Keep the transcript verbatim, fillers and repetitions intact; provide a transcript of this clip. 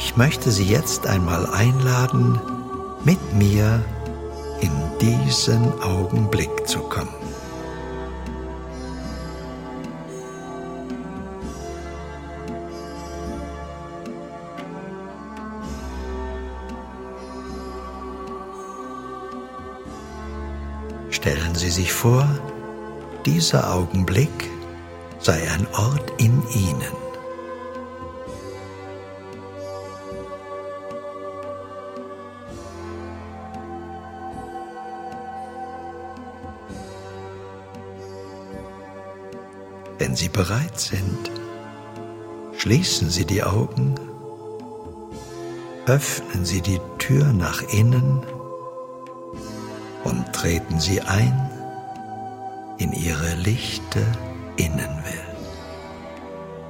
Ich möchte Sie jetzt einmal einladen, mit mir in diesen Augenblick zu kommen. Stellen Sie sich vor, dieser Augenblick sei ein Ort in Ihnen. Wenn Sie bereit sind, schließen Sie die Augen, öffnen Sie die Tür nach innen und treten Sie ein in Ihre lichte Innenwelt.